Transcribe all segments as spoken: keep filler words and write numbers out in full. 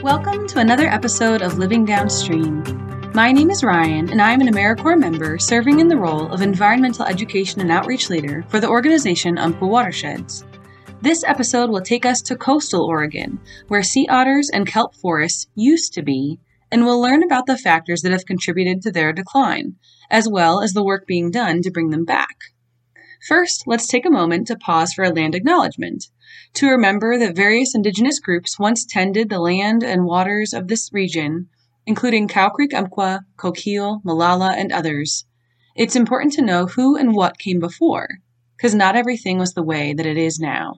Welcome to another episode of Living Downstream. My name is Ryan, and I am an AmeriCorps member serving in the role of Environmental Education and Outreach Leader for the organization Umpqua Watersheds. This episode will take us to coastal Oregon, where sea otters and kelp forests used to be, and we'll learn about the factors that have contributed to their decline, as well as the work being done to bring them back. First, let's take a moment to pause for a land acknowledgement, to remember that various indigenous groups once tended the land and waters of this region, including Cow Creek Umpqua, Coquille, Molalla, and others. It's important to know who and what came before, because not everything was the way that it is now.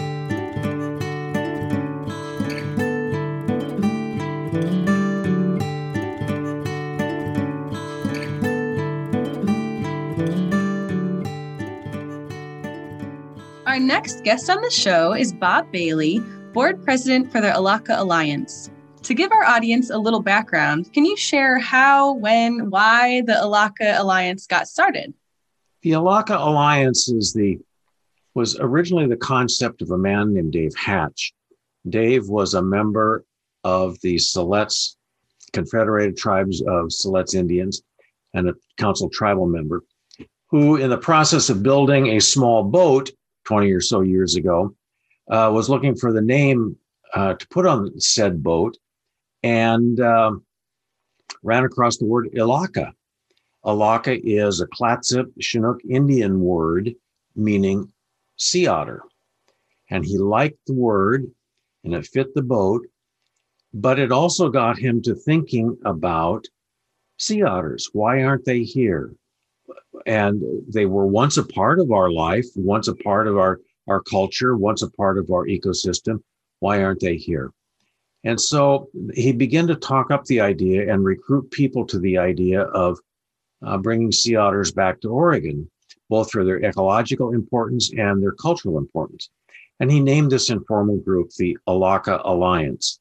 Our next guest on the show is Bob Bailey, Board President for the Alaka Alliance. To give our audience a little background, can you share how, when, why the Alaka Alliance got started? The Alaka Alliance is the was originally the concept of a man named Dave Hatch. Dave was a member of the Siletz, Confederated Tribes of Siletz Indians, and a council tribal member, who in the process of building a small boat twenty or so years ago, uh, was looking for the name uh, to put on said boat and uh, ran across the word Alaka. Alaka is a Clatsop Chinook Indian word meaning sea otter. And he liked the word and it fit the boat, but it also got him to thinking about sea otters. Why aren't they here? And they were once a part of our life, once a part of our, our culture, once a part of our ecosystem. Why aren't they here? And so he began to talk up the idea and recruit people to the idea of uh, bringing sea otters back to Oregon, both for their ecological importance and their cultural importance. And he named this informal group the Alaka Alliance.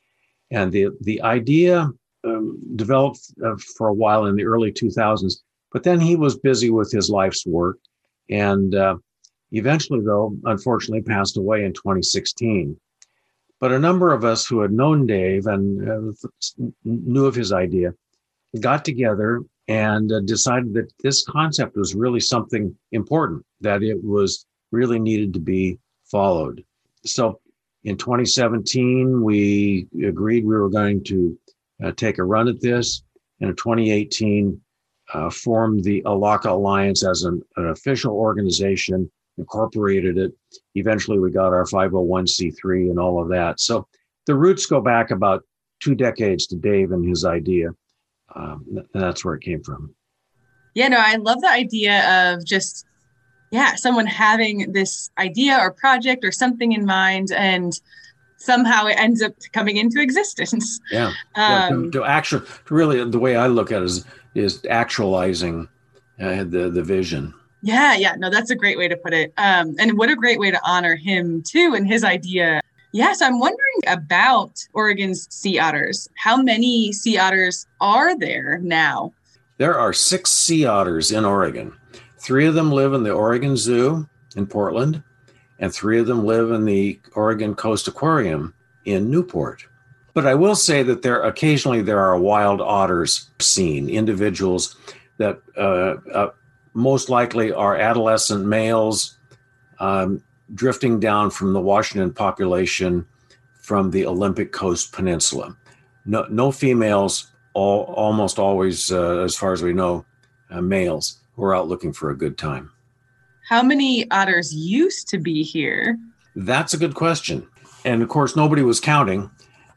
And the, the idea um, developed uh, for a while in the early two thousands. But then he was busy with his life's work and uh, eventually, though, unfortunately passed away in twenty sixteen. But a number of us who had known Dave and uh, knew of his idea got together and uh, decided that this concept was really something important, that it was really needed to be followed. So in twenty seventeen, we agreed we were going to uh, take a run at this. And in twenty eighteen, Uh, formed the Alaka Alliance as an, an official organization, incorporated it. Eventually, we got our five oh one c three and all of that. So the roots go back about two decades to Dave and his idea. Um, and that's where it came from. Yeah, no, I love the idea of just, yeah, someone having this idea or project or something in mind and somehow it ends up coming into existence. Yeah, um, yeah to, to actually, to really, the way I look at it is, is actualizing uh, the, the vision. Yeah, yeah, no, that's a great way to put it. Um, and what a great way to honor him too and his idea. Yeah, so I'm wondering about Oregon's sea otters. How many sea otters are there now? There are six sea otters in Oregon. Three of them live in the Oregon Zoo in Portland, and three of them live in the Oregon Coast Aquarium in Newport. But I will say that there occasionally there are wild otters seen, individuals that uh, uh, most likely are adolescent males um, drifting down from the Washington population from the Olympic Coast Peninsula. No, no females, all, almost always, uh, as far as we know, uh, males who are out looking for a good time. How many otters used to be here? That's a good question. And of course, nobody was counting.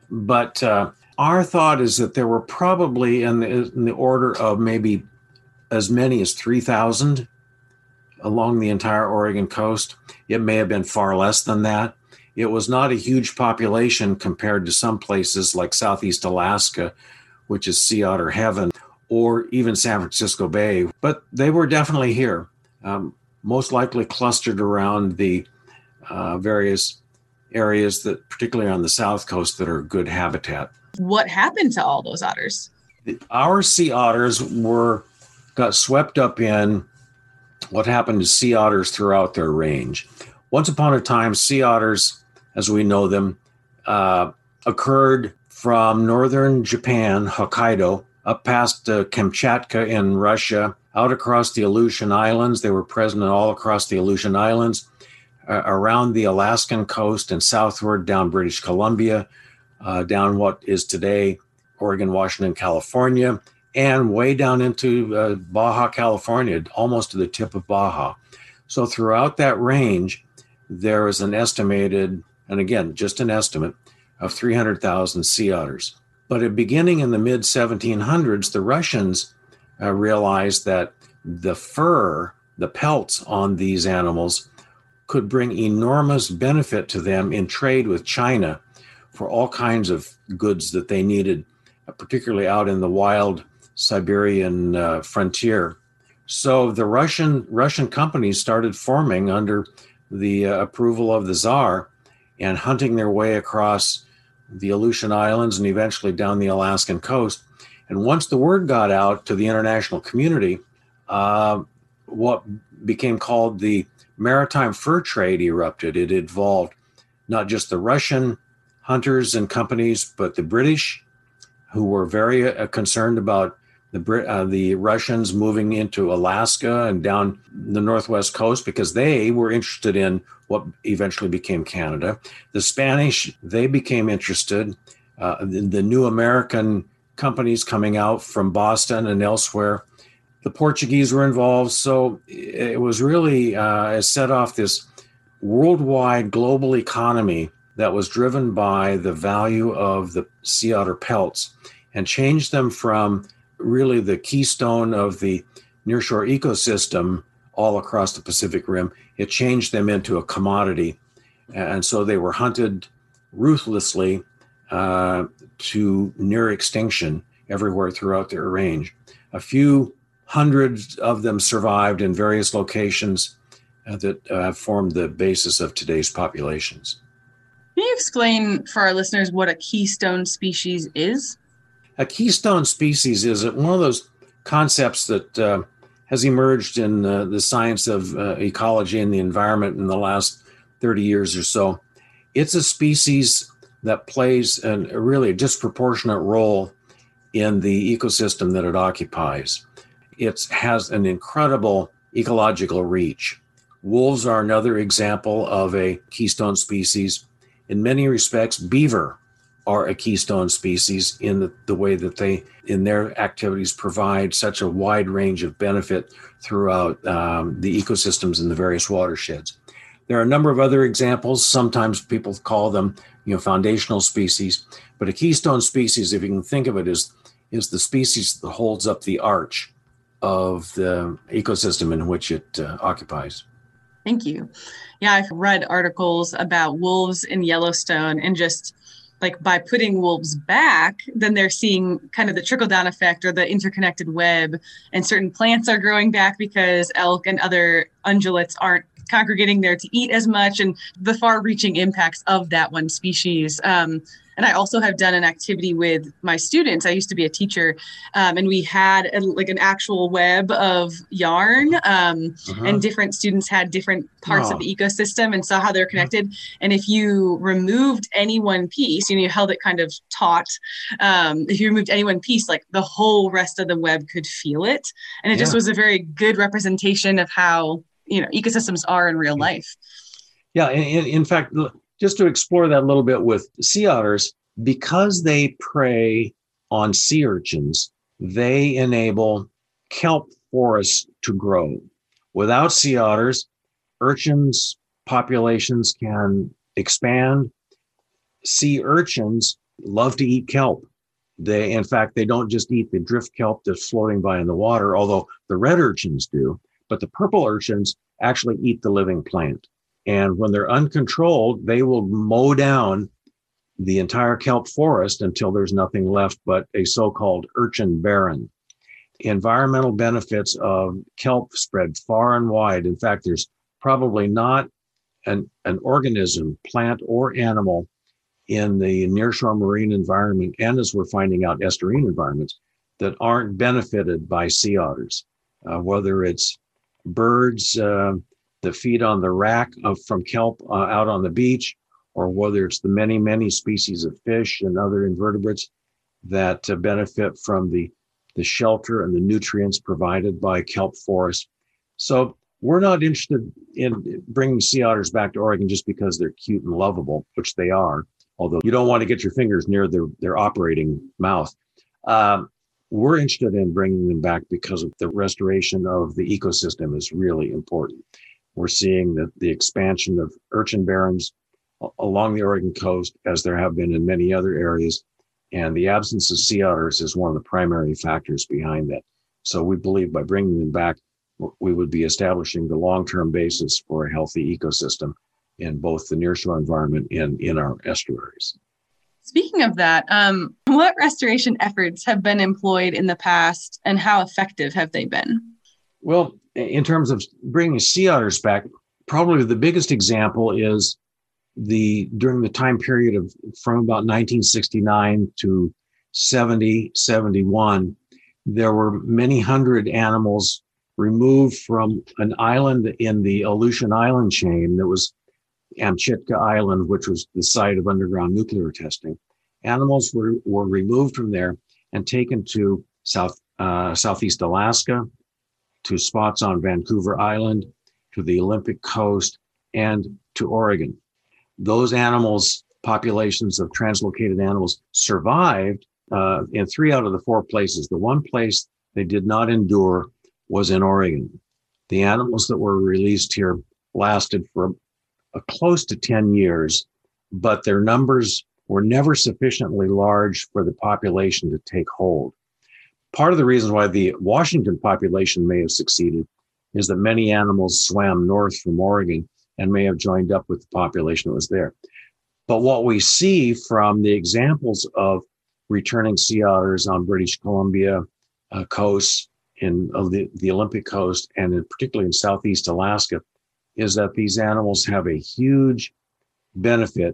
But uh, our thought is that there were probably in the, in the order of maybe as many as three thousand along the entire Oregon coast. It may have been far less than that. It was not a huge population compared to some places like Southeast Alaska, which is sea otter heaven, or even San Francisco Bay. But they were definitely here, um, most likely clustered around the uh, various areas that, particularly on the South Coast, that are good habitat. What happened to all those otters? Our sea otters were got swept up in what happened to sea otters throughout their range. Once upon a time, sea otters, as we know them, uh, occurred from northern Japan, Hokkaido, up past uh, Kamchatka in Russia, out across the Aleutian Islands. They were present all across the Aleutian Islands, uh, around the Alaskan coast and southward down British Columbia, uh, down what is today Oregon, Washington, California, and way down into uh, Baja, California, almost to the tip of Baja. So throughout that range, there is an estimated, and again, just an estimate, of three hundred thousand sea otters. But at beginning in the mid seventeen hundreds, the Russians uh, realized that the fur, the pelts on these animals could bring enormous benefit to them in trade with China for all kinds of goods that they needed, uh, particularly out in the wild Siberian uh, frontier. So the Russian Russian companies started forming under the uh, approval of the Tsar and hunting their way across the Aleutian Islands and eventually down the Alaskan coast. And once the word got out to the international community, uh, what became called the maritime fur trade erupted. It involved not just the Russian hunters and companies, but the British, who were very uh, concerned about the Brit- uh, the Russians moving into Alaska and down the northwest coast because they were interested in what eventually became Canada. The Spanish, they became interested. Uh, the, the new American companies coming out from Boston and elsewhere. The Portuguese were involved. So it was really uh, it set off this worldwide global economy that was driven by the value of the sea otter pelts and changed them from really the keystone of the nearshore ecosystem all across the Pacific Rim. It changed them into a commodity. And so they were hunted ruthlessly uh, to near extinction everywhere throughout their range. A few hundreds of them survived in various locations uh, that uh, formed the basis of today's populations. Can you explain for our listeners what a keystone species is? A keystone species is one of those concepts that uh, has emerged in uh, the science of uh, ecology and the environment in the last thirty years or so. It's a species that plays an, a really disproportionate role in the ecosystem that it occupies. It has an incredible ecological reach. Wolves are another example of a keystone species. In many respects, beaver are a keystone species in the, the way that they, in their activities, provide such a wide range of benefit throughout um, the ecosystems in the various watersheds. There are a number of other examples. Sometimes people call them, you know, foundational species, but a keystone species, if you can think of it, is, is the species that holds up the arch of the ecosystem in which it uh, occupies. Thank you. Yeah, I've read articles about wolves in Yellowstone, and just like by putting wolves back, then they're seeing kind of the trickle down effect or the interconnected web, and certain plants are growing back because elk and other ungulates aren't congregating there to eat as much, and the far reaching impacts of that one species. Um, And I also have done an activity with my students. I used to be a teacher, um, and we had a, like an actual web of yarn, um, uh-huh. and different students had different parts oh. of the ecosystem and saw how they're connected. And if you removed any one piece, you know, you held it kind of taut. Um, if you removed any one piece, like the whole rest of the web could feel it. And it yeah. just was a very good representation of how, you know, ecosystems are in real life. Yeah. In, in fact, just to explore that a little bit with sea otters, because they prey on sea urchins, they enable kelp forests to grow. Without sea otters, urchins populations can expand. Sea urchins love to eat kelp. They, in fact, they don't just eat the drift kelp that's floating by in the water, although the red urchins do, but the purple urchins actually eat the living plant. And when they're uncontrolled, they will mow down the entire kelp forest until there's nothing left but a so-called urchin barren. Environmental benefits of kelp spread far and wide. In fact, there's probably not an, an organism, plant or animal, in the nearshore marine environment, and as we're finding out, estuarine environments, that aren't benefited by sea otters, uh, whether it's birds, uh, that feed on the rack of, from kelp uh, out on the beach, or whether it's the many, many species of fish and other invertebrates that uh, benefit from the, the shelter and the nutrients provided by kelp forests. So we're not interested in bringing sea otters back to Oregon just because they're cute and lovable, which they are, although you don't want to get your fingers near their, their operating mouth. Um, we're interested in bringing them back because of the restoration of the ecosystem is really important. We're seeing that the expansion of urchin barrens along the Oregon coast, as there have been in many other areas, and the absence of sea otters is one of the primary factors behind that. So we believe by bringing them back, we would be establishing the long-term basis for a healthy ecosystem in both the nearshore environment and in our estuaries. Speaking of that, um, what restoration efforts have been employed in the past and how effective have they been? Well, in terms of bringing sea otters back, probably the biggest example is the during the time period of from about nineteen sixty-nine to seventy, seventy-one, there were many hundred animals removed from an island in the Aleutian Island chain that was Amchitka Island, which was the site of underground nuclear testing. Animals were, were removed from there and taken to South uh, Southeast Alaska, to spots on Vancouver Island, to the Olympic coast, and to Oregon. Those animals, populations of translocated animals, survived uh, in three out of the four places. The one place they did not endure was in Oregon. The animals that were released here lasted for a close to ten years, but their numbers were never sufficiently large for the population to take hold. Part of the reason why the Washington population may have succeeded is that many animals swam north from Oregon and may have joined up with the population that was there. But what we see from the examples of returning sea otters on British Columbia uh, coasts, in uh, the, the Olympic coast, and in, particularly in Southeast Alaska, is that these animals have a huge benefit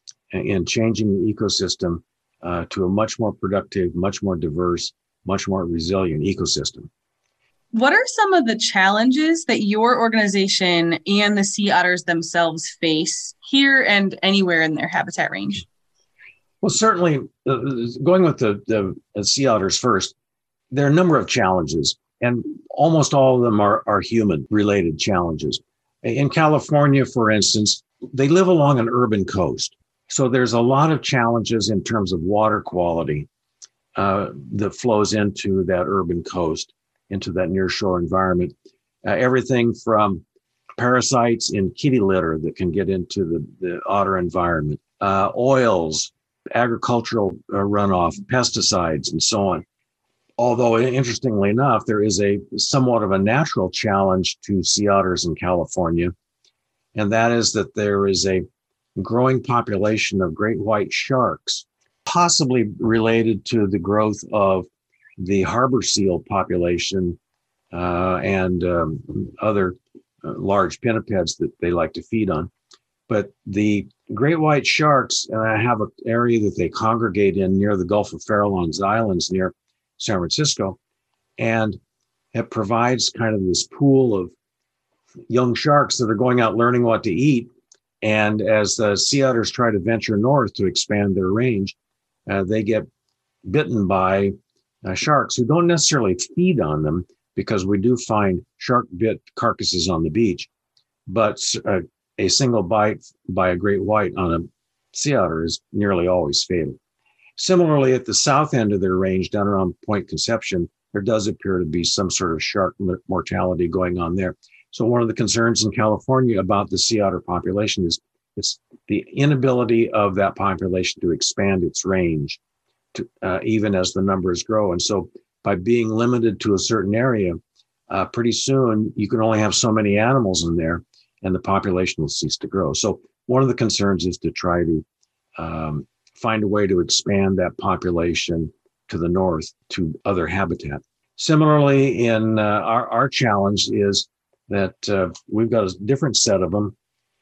in changing the ecosystem uh, to a much more productive, much more diverse, much more resilient ecosystem. What are some of the challenges that your organization and the sea otters themselves face here and anywhere in their habitat range? Well, certainly, uh, going with the, the, the sea otters first, there are a number of challenges, and almost all of them are, are human-related challenges. In California, for instance, they live along an urban coast. So there's a lot of challenges in terms of water quality uh, that flows into that urban coast, into that nearshore environment. Uh, everything from parasites in kitty litter that can get into the, the otter environment, uh, oils, agricultural uh, runoff, pesticides, and so on. Although, interestingly enough, there is a somewhat of a natural challenge to sea otters in California, and that is that there is a growing population of great white sharks, possibly related to the growth of the harbor seal population uh, and um, other uh, large pinnipeds that they like to feed on. But the great white sharks uh, have an area that they congregate in near the Gulf of Farallones Islands near San Francisco, and it provides kind of this pool of young sharks that are going out learning what to eat. And as the sea otters try to venture north to expand their range, uh, they get bitten by uh, sharks who don't necessarily feed on them, because we do find shark bit carcasses on the beach, but uh, a single bite by a great white on a sea otter is nearly always fatal. Similarly, at the south end of their range, down around Point Conception, there does appear to be some sort of shark mortality going on there. So one of the concerns in California about the sea otter population is it's the inability of that population to expand its range, to, uh, even as the numbers grow. And so by being limited to a certain area, uh, pretty soon you can only have so many animals in there, and the population will cease to grow. So one of the concerns is to try to um, find a way to expand that population to the north to other habitat. Similarly, in uh, our, our challenge is that uh, we've got a different set of them,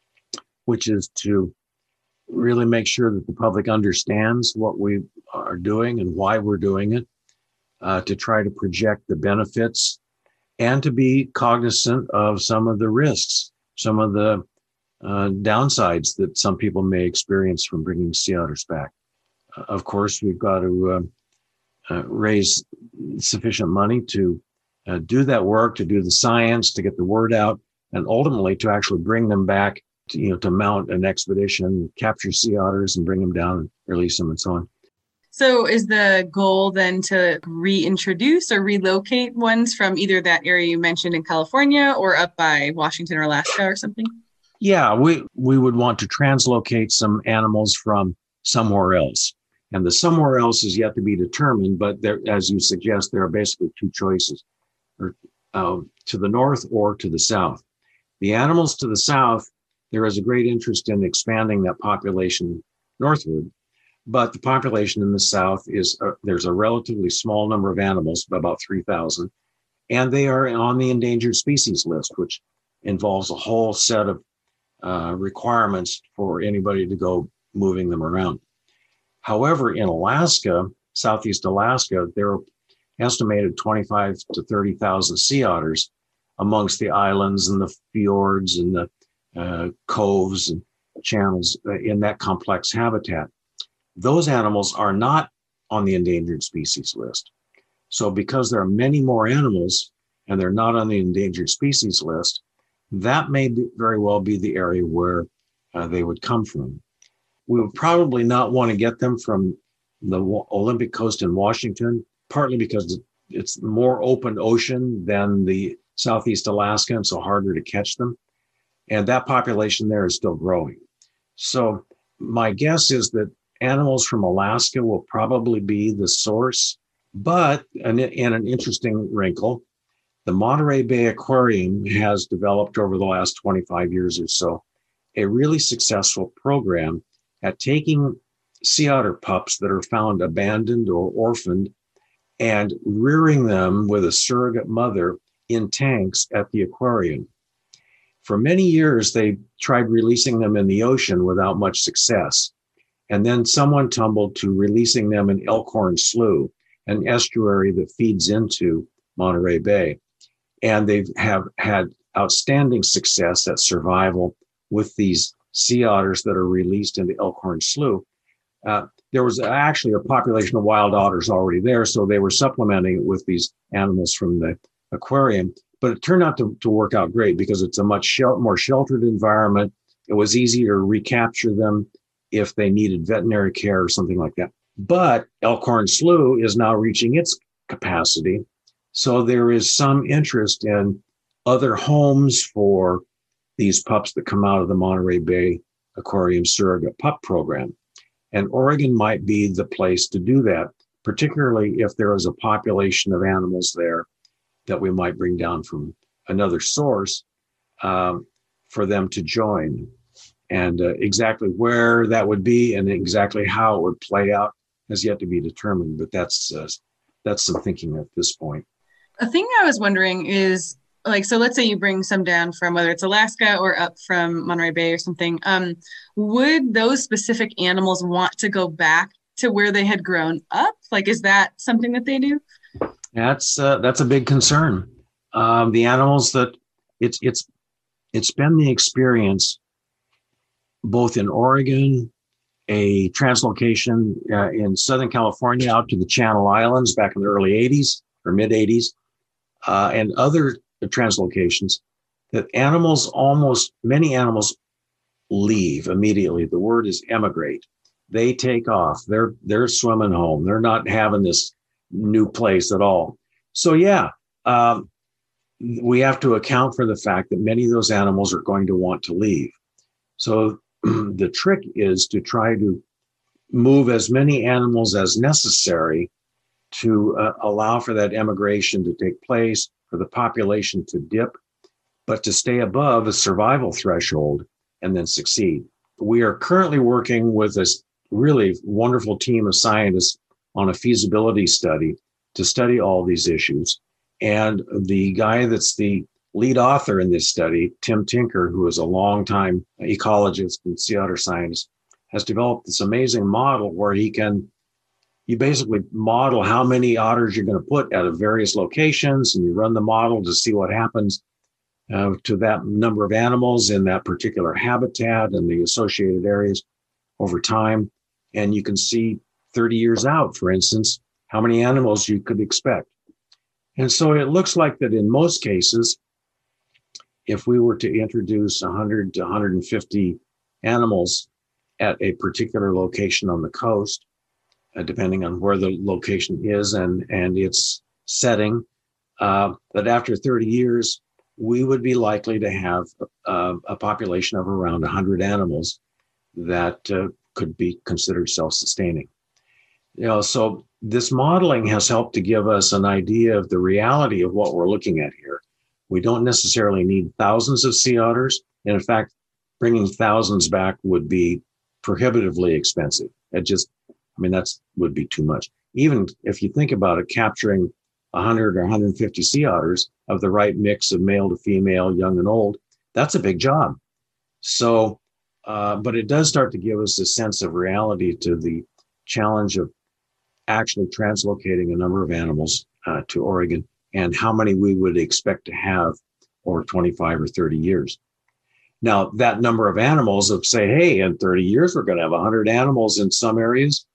which is to really make sure that the public understands what we are doing and why we're doing it, uh, to try to project the benefits, and to be cognizant of some of the risks, some of the uh, downsides that some people may experience from bringing sea otters back. Uh, of course, we've got to uh, uh, raise sufficient money to uh, do that work, to do the science, to get the word out, and ultimately to actually bring them back, to, you know, to mount an expedition, capture sea otters and bring them down and release them and so on. So is the goal then to reintroduce or relocate ones from either that area you mentioned in California or up by Washington or Alaska or something? Yeah, we, we would want to translocate some animals from somewhere else. And the somewhere else is yet to be determined, but there, as you suggest, there are basically two choices, or uh, to the north or to the south. The animals to the south, there is a great interest in expanding that population northward, but the population in the south is, uh, there's a relatively small number of animals, about three thousand, and they are on the endangered species list, which involves a whole set of uh, requirements for anybody to go moving them around. However, in Alaska, Southeast Alaska, there are estimated twenty-five to thirty thousand sea otters amongst the islands and the fjords and the uh, coves and channels in that complex habitat. Those animals are not on the endangered species list. So because there are many more animals and they're not on the endangered species list, that may be, very well be the area where uh, they would come from. We would probably not want to get them from the Olympic coast in Washington, partly because it's more open ocean than the Southeast Alaska, and so harder to catch them. And that population there is still growing. So my guess is that animals from Alaska will probably be the source, but in an interesting wrinkle, the Monterey Bay Aquarium has developed over the last twenty-five years or so a really successful program at taking sea otter pups that are found abandoned or orphaned and rearing them with a surrogate mother in tanks at the aquarium. For many years, they tried releasing them in the ocean without much success. And then someone tumbled to releasing them in Elkhorn Slough, an estuary that feeds into Monterey Bay. And they have had outstanding success at survival with these sea otters that are released into Elkhorn Slough. Uh, there was actually a population of wild otters already there, so they were supplementing it with these animals from the aquarium. But it turned out to, to work out great because it's a much shel- more sheltered environment. It was easy to recapture them if they needed veterinary care or something like that. But Elkhorn Slough is now reaching its capacity. So there is some interest in other homes for these pups that come out of the Monterey Bay Aquarium Surrogate Pup Program. And Oregon might be the place to do that, particularly if there is a population of animals there that we might bring down from another source um, for them to join. And uh, exactly where that would be and exactly how it would play out has yet to be determined, but that's uh, that's some thinking at this point. A thing I was wondering is, like, so let's say you bring some down from whether it's Alaska or up from Monterey Bay or something, um, would those specific animals want to go back to where they had grown up? Like, is that something that they do? That's uh, that's a big concern. Um, the animals that it's it's it's been the experience both in Oregon, a translocation uh, in Southern California out to the Channel Islands back in the early eighties or mid eighties, uh, and other translocations, that animals almost, many animals leave immediately. The word is emigrate. They take off. They're they're swimming home. They're not having this new place at all. So yeah, um, we have to account for the fact that many of those animals are going to want to leave. So the trick is to try to move as many animals as necessary to uh, allow for that emigration to take place, for the population to dip, but to stay above a survival threshold and then succeed. We are currently working with a really wonderful team of scientists on a feasibility study to study all these issues. And the guy that's the lead author in this study, Tim Tinker, who is a longtime ecologist and sea otter scientist, has developed this amazing model where he can, you basically model how many otters you're going to put at various locations, and you run the model to see what happens uh, to that number of animals in that particular habitat and the associated areas over time. And you can see thirty years out, for instance, how many animals you could expect. And so it looks like that in most cases, if we were to introduce one hundred to one hundred fifty animals at a particular location on the coast, uh, depending on where the location is and, and its setting, uh, that after thirty years, we would be likely to have uh, a population of around one hundred animals that uh, could be considered self-sustaining. You know, so this modeling has helped to give us an idea of the reality of what we're looking at here. We don't necessarily need thousands of sea otters. And in fact, bringing thousands back would be prohibitively expensive. It just, I mean, that's would be too much. Even if you think about it, capturing one hundred or one hundred fifty sea otters of the right mix of male to female, young and old, that's a big job. So, uh, but it does start to give us a sense of reality to the challenge of actually translocating a number of animals uh, to Oregon and how many we would expect to have over twenty-five or thirty years. Now, that number of animals of say, hey, in thirty years, we're going to have one hundred animals in some areas.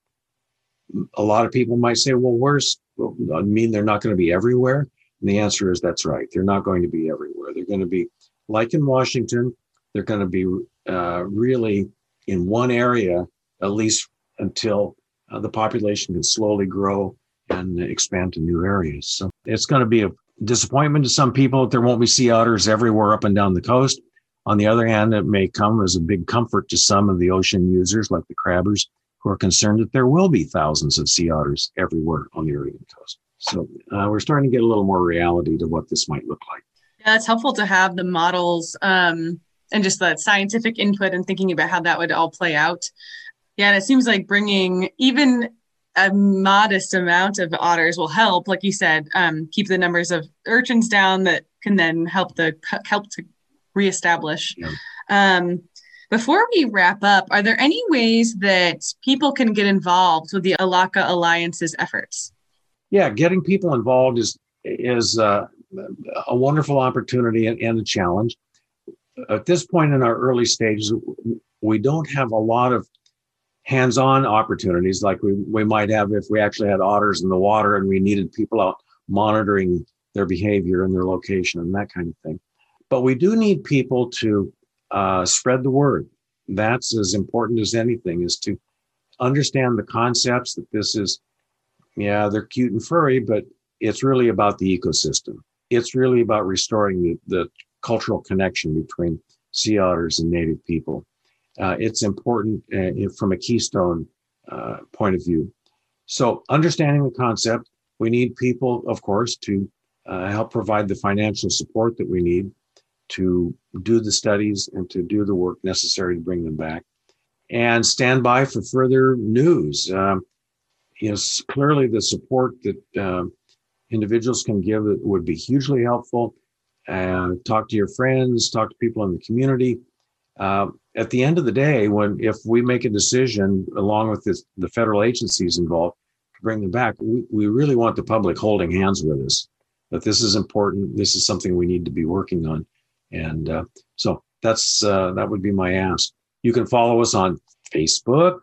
A lot of people might say, well, where's, well, I mean, they're not going to be everywhere. And the answer is that's right. They're not going to be everywhere. They're going to be like in Washington. They're going to be uh, really in one area, at least until uh, the population can slowly grow and expand to new areas. So it's going to be a disappointment to some people that there won't be sea otters everywhere up and down the coast. On the other hand, it may come as a big comfort to some of the ocean users like the crabbers who are concerned that there will be thousands of sea otters everywhere on the Oregon coast. So uh, we're starting to get a little more reality to what this might look like. Yeah, it's helpful to have the models um, and just the scientific input and thinking about how that would all play out. Yeah, and it seems like bringing even a modest amount of otters will help, like you said, um, keep the numbers of urchins down that can then help the help to reestablish. Yeah. Um, before we wrap up, are there any ways that people can get involved with the Alaka Alliance's efforts? Yeah, getting people involved is is uh, a wonderful opportunity and, and a challenge. At this point in our early stages, we don't have a lot of hands-on opportunities like we, we might have if we actually had otters in the water and we needed people out monitoring their behavior and their location and that kind of thing. But we do need people to uh, spread the word. That's as important as anything, is to understand the concepts that this is, yeah, they're cute and furry, but it's really about the ecosystem. It's really about restoring the, the cultural connection between sea otters and native people. Uh, it's important uh, from a keystone uh, point of view. So understanding the concept, we need people, of course, to uh, help provide the financial support that we need to do the studies and to do the work necessary to bring them back, and stand by for further news. Um, you know, clearly the support that uh, individuals can give would be hugely helpful. Uh, talk to your friends, talk to people in the community. Uh, at the end of the day, when if we make a decision along with this, the federal agencies involved to bring them back, we, we really want the public holding hands with us. That this is important. This is something we need to be working on. And uh, so that's uh, that would be my ask. You can follow us on Facebook,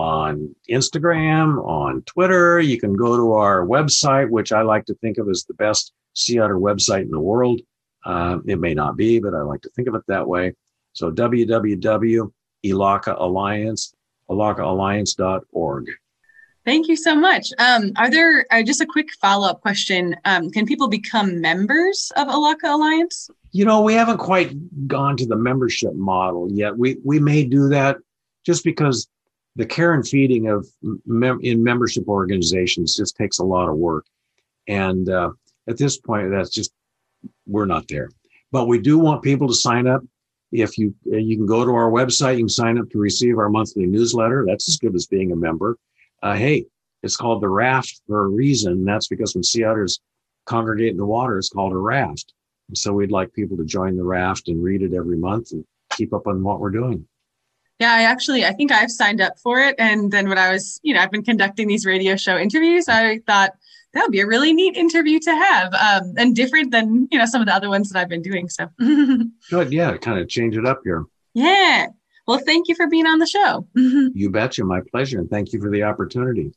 on Instagram, on Twitter. You can go to our website, which I like to think of as the best sea otter website in the world. Uh, it may not be, but I like to think of it that way. So w w w dot Alaka Alliance, alaka alliance dot org. Thank you so much. Um, are there uh, just a quick follow-up question? Um, can people become members of Alaka Alliance? You know, we haven't quite gone to the membership model yet. We we may do that just because the care and feeding of mem- in membership organizations just takes a lot of work. And uh, at this point, that's just, we're not there. But we do want people to sign up. If you you can go to our website, you can sign up to receive our monthly newsletter. That's as good as being a member. Uh, hey, it's called the raft for a reason. That's because when sea otters congregate in the water, it's called a raft. And so we'd like people to join the raft and read it every month and keep up on what we're doing. Yeah, I actually, I think I've signed up for it. And then when I was, you know, I've been conducting these radio show interviews, I thought That would be a really neat interview to have, um, and different than, you know, some of the other ones that I've been doing. So Good. Yeah, kind of change it up here. yeah. Well, thank you for being on the show. You betcha. My pleasure. And thank you for the opportunity.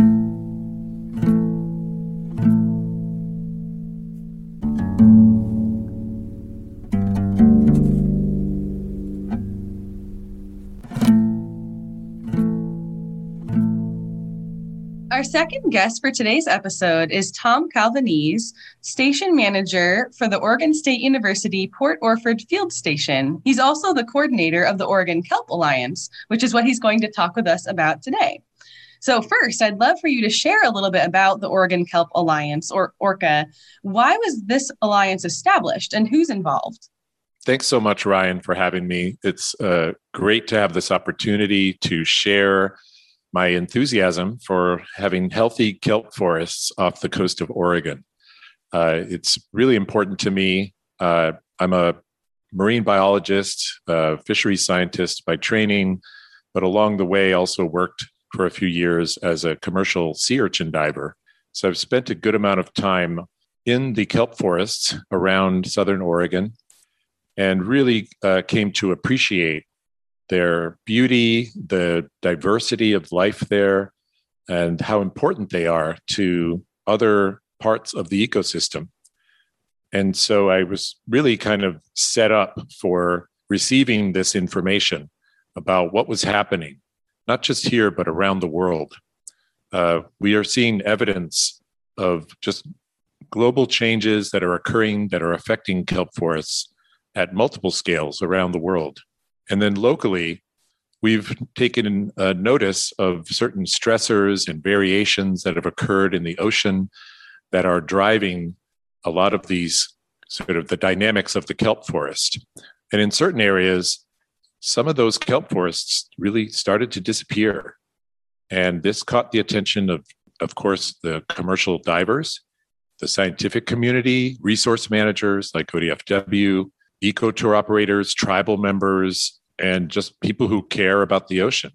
Our second guest for today's episode is Tom Calvanese, Station Manager for the Oregon State University Port Orford Field Station. He's also the coordinator of the Oregon Kelp Alliance, which is what he's going to talk with us about today. So first, I'd love for you to share a little bit about the Oregon Kelp Alliance, or ORCA. Why was this alliance established and who's involved? Thanks so much, Ryan, for having me. It's uh, great to have this opportunity to share my enthusiasm for having healthy kelp forests off the coast of Oregon. Uh, it's really important to me. Uh, I'm a marine biologist, uh, fisheries scientist by training, but along the way also worked for a few years as a commercial sea urchin diver. So I've spent a good amount of time in the kelp forests around Southern Oregon and really uh, came to appreciate their beauty, the diversity of life there, and how important they are to other parts of the ecosystem. And so I was really kind of set up for receiving this information about what was happening, not just here, but around the world. Uh, we are seeing evidence of just global changes that are occurring that are affecting kelp forests at multiple scales around the world. And then locally, we've taken uh, notice of certain stressors and variations that have occurred in the ocean that are driving a lot of these sort of the dynamics of the kelp forest. And in certain areas, some of those kelp forests really started to disappear. And this caught the attention of, of course, the commercial divers, the scientific community, resource managers like O D F W, eco tour operators, tribal members, and just people who care about the ocean.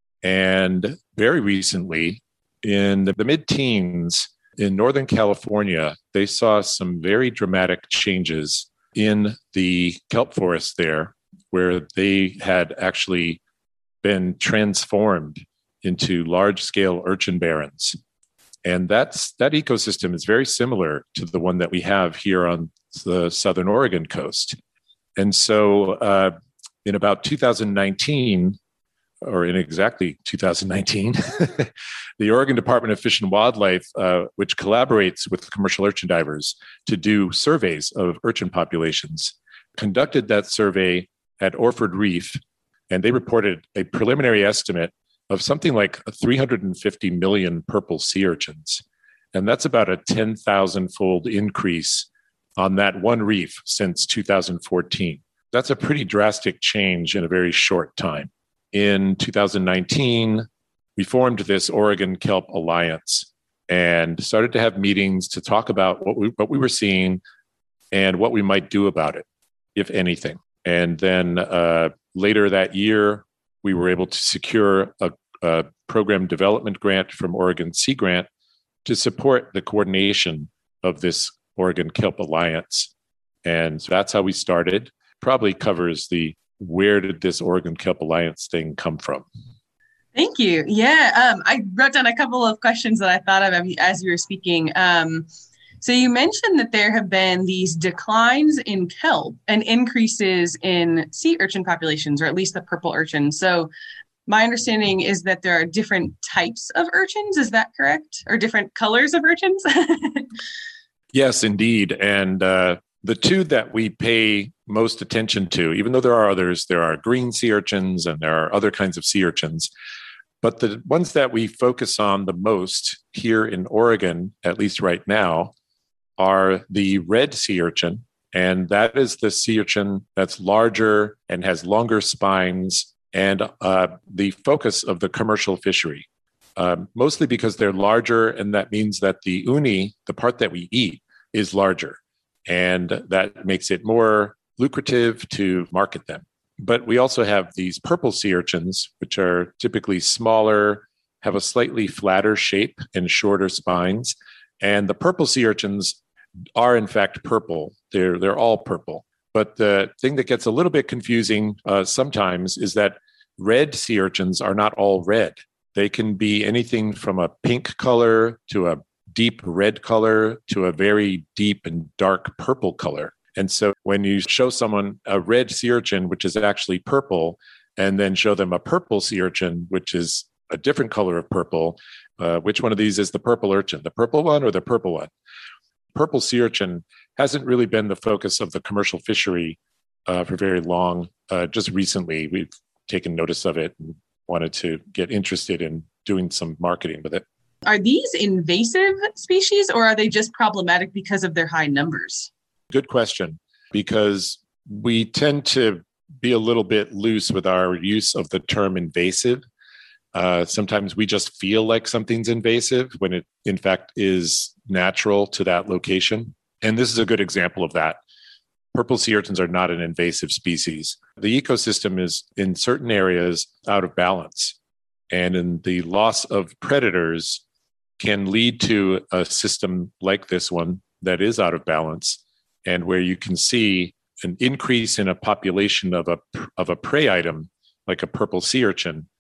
And very recently, in the mid-teens in Northern California, they saw some very dramatic changes in the kelp forest there, where they had actually been transformed into large-scale urchin barrens. And that's that ecosystem is very similar to the one that we have here on the Southern Oregon coast. And so uh, in about two thousand nineteen, or in exactly two thousand nineteen, the Oregon Department of Fish and Wildlife, uh, which collaborates with commercial urchin divers to do surveys of urchin populations, conducted that survey at Orford Reef, and they reported a preliminary estimate of something like three hundred fifty million purple sea urchins. And that's about a ten thousand fold increase on that one reef since two thousand fourteen. That's a pretty drastic change in a very short time. In two thousand nineteen, we formed this Oregon Kelp Alliance and started to have meetings to talk about what we, what we were seeing and what we might do about it, if anything. And then uh, later that year, we were able to secure a, a program development grant from Oregon Sea Grant to support the coordination of this Oregon Kelp Alliance. And so that's how we started. Probably covers the where did this Oregon Kelp Alliance thing come from? Thank you. Yeah, um, I wrote down a couple of questions that I thought of as you were speaking. Um, so you mentioned that there have been these declines in kelp and increases in sea urchin populations, or at least the purple urchin. So my understanding is that there are different types of urchins. Is that correct? Or different colors of urchins? Yes, indeed. And uh, the two that we pay most attention to, even though there are others, there are green sea urchins and there are other kinds of sea urchins. But the ones that we focus on the most here in Oregon, at least right now, are the red sea urchin. And that is the sea urchin that's larger and has longer spines and uh, the focus of the commercial fishery. Uh, mostly because they're larger, and that means that the uni, the part that we eat, is larger. And that makes it more lucrative to market them. But we also have these purple sea urchins, which are typically smaller, have a slightly flatter shape and shorter spines. And the purple sea urchins are in fact purple. They're, they're all purple. But the thing that gets a little bit confusing uh, sometimes is that red sea urchins are not all red. They can be anything from a pink color to a deep red color to a very deep and dark purple color. And so when you show someone a red sea urchin, which is actually purple, and then show them a purple sea urchin, which is a different color of purple, uh, which one of these is the purple urchin, the purple one or the purple one? Purple sea urchin hasn't really been the focus of the commercial fishery uh, for very long. Uh, just recently, we've taken notice of it and wanted to get interested in doing some marketing with it. Are these invasive species or are they just problematic because of their high numbers? Good question, because we tend to be a little bit loose with our use of the term invasive. Uh, sometimes we just feel like something's invasive when it, in fact, is natural to that location. And this is a good example of that. Purple sea urchins are not an invasive species. The ecosystem is, in certain areas, out of balance. And in the loss of predators can lead to a system like this one that is out of balance, and where you can see an increase in a population of a, of a prey item, like a purple sea urchin,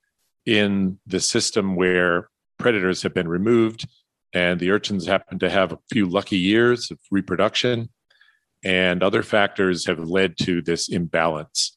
in the system where predators have been removed and the urchins happen to have a few lucky years of reproduction, and other factors have led to this imbalance.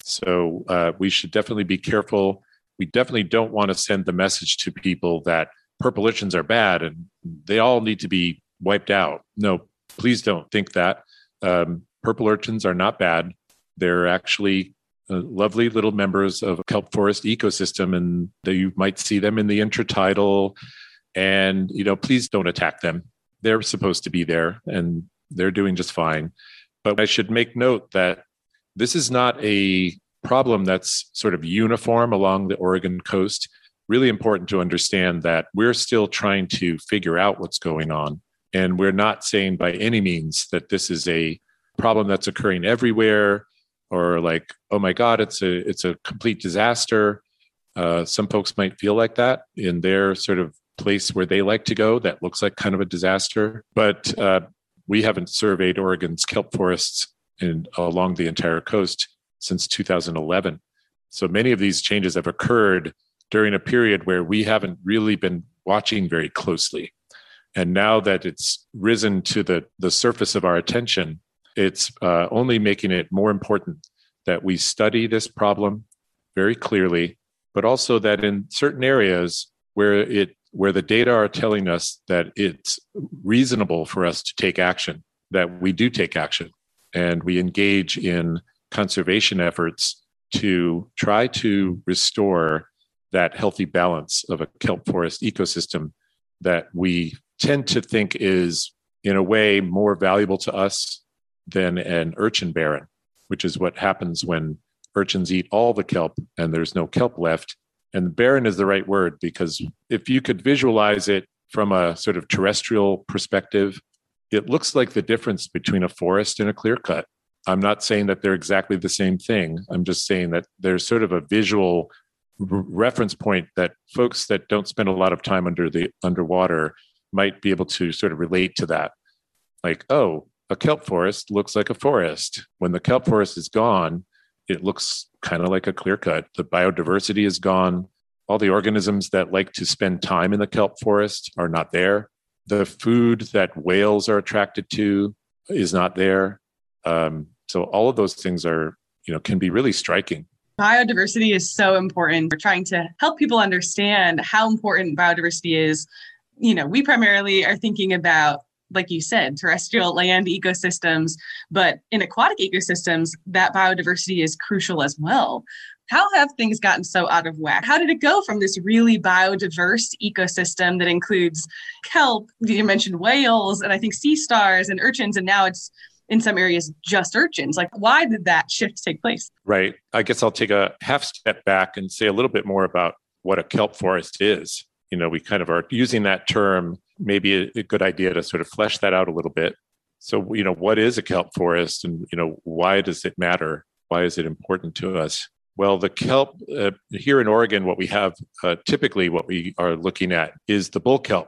So uh, we should definitely be careful. We definitely don't want to send the message to people that purple urchins are bad and they all need to be wiped out. No, please don't think that. Um, purple urchins are not bad. They're actually uh, lovely little members of a kelp forest ecosystem, and they, you might see them in the intratidal. And, you know, please don't attack them. They're supposed to be there and they're doing just fine. But I should make note that this is not a problem that's sort of uniform along the Oregon coast. Really important to understand that we're still trying to figure out what's going on. And we're not saying by any means that this is a problem that's occurring everywhere, or like, oh my God, it's a it's a complete disaster. Uh, some folks might feel like that in their sort of place where they like to go that looks like kind of a disaster. But uh, we haven't surveyed Oregon's kelp forests in, along the entire coast since two thousand eleven. So many of these changes have occurred during a period where we haven't really been watching very closely. And now that it's risen to the, the surface of our attention, it's uh, only making it more important that we study this problem very clearly, but also that in certain areas where it where the data are telling us that it's reasonable for us to take action, that we do take action, and we engage in conservation efforts to try to restore that healthy balance of a kelp forest ecosystem that we tend to think is, in a way, more valuable to us than an urchin barren, which is what happens when urchins eat all the kelp and there's no kelp left. And barren is the right word, because if you could visualize it from a sort of terrestrial perspective, it looks like the difference between a forest and a clear cut. I'm not saying that they're exactly the same thing. I'm just saying that there's sort of a visual r- reference point that folks that don't spend a lot of time under the underwater might be able to sort of relate to that. Like, oh, a kelp forest looks like a forest. When the kelp forest is gone, it looks kind of like a clear cut. The biodiversity is gone. All the organisms that like to spend time in the kelp forest are not there. The food that whales are attracted to is not there. Um, so all of those things are, you know, can be really striking. Biodiversity is so important. We're trying to help people understand how important biodiversity is. You know, we primarily are thinking about, like you said, terrestrial land ecosystems, but in aquatic ecosystems, that biodiversity is crucial as well. How have things gotten so out of whack? How did it go from this really biodiverse ecosystem that includes kelp, you mentioned whales, and I think sea stars and urchins, and now it's in some areas just urchins? Like, why did that shift take place? Right. I guess I'll take a half step back and say a little bit more about what a kelp forest is. You know, we kind of are using that term, maybe a, a good idea to sort of flesh that out a little bit. So, you know, what is a kelp forest, and, you know, why does it matter? Why is it important to us? Well, the kelp uh, here in Oregon, what we have uh, typically what we are looking at is the bull kelp.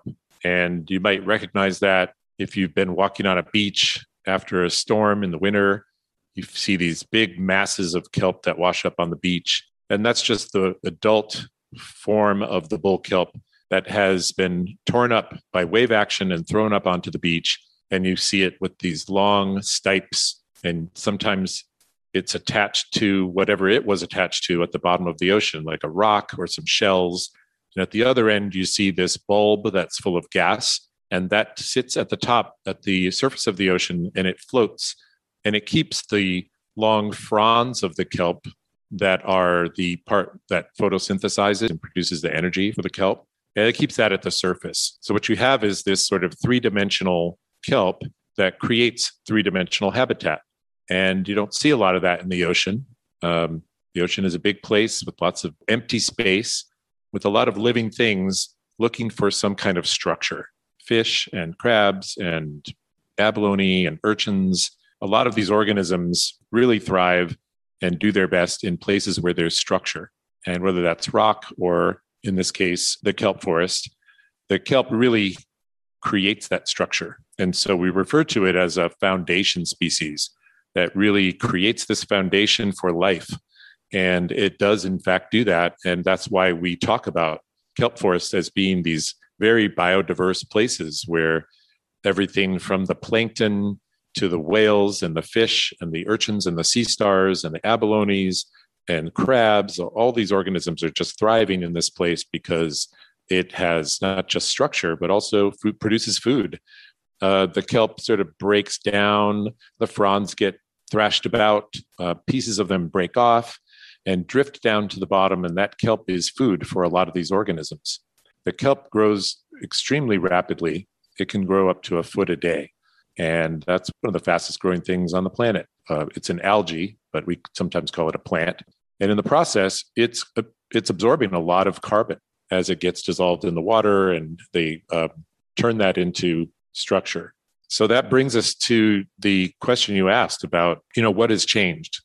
And you might recognize that if you've been walking on a beach after a storm in the winter, you see these big masses of kelp that wash up on the beach. And that's just the adult form of the bull kelp that has been torn up by wave action and thrown up onto the beach. And you see it with these long stipes, and sometimes it's attached to whatever it was attached to at the bottom of the ocean, like a rock or some shells. And at the other end, you see this bulb that's full of gas, and that sits at the top, at the surface of the ocean, and it floats. And it keeps the long fronds of the kelp that are the part that photosynthesizes and produces the energy for the kelp. And it keeps that at the surface. So what you have is this sort of three-dimensional kelp that creates three-dimensional habitat. And you don't see a lot of that in the ocean. Um, the ocean is a big place with lots of empty space, with a lot of living things looking for some kind of structure. Fish and crabs and abalone and urchins. A lot of these organisms really thrive and do their best in places where there's structure. And whether that's rock or, in this case, the kelp forest, the kelp really creates that structure. And so we refer to it as a foundation species that really creates this foundation for life. And it does, in fact, do that. And that's why we talk about kelp forests as being these very biodiverse places where everything from the plankton to the whales and the fish and the urchins and the sea stars and the abalones and crabs, all these organisms are just thriving in this place because it has not just structure, but also food, produces food. Uh, the kelp sort of breaks down, the fronds get thrashed about, uh, pieces of them break off and drift down to the bottom, and that kelp is food for a lot of these organisms. The kelp grows extremely rapidly. It can grow up to a foot a day, and that's one of the fastest growing things on the planet. Uh, it's an algae, but we sometimes call it a plant. And in the process, it's uh, it's absorbing a lot of carbon as it gets dissolved in the water, and they uh, turn that into structure. So that brings us to the question you asked about, you know, what has changed?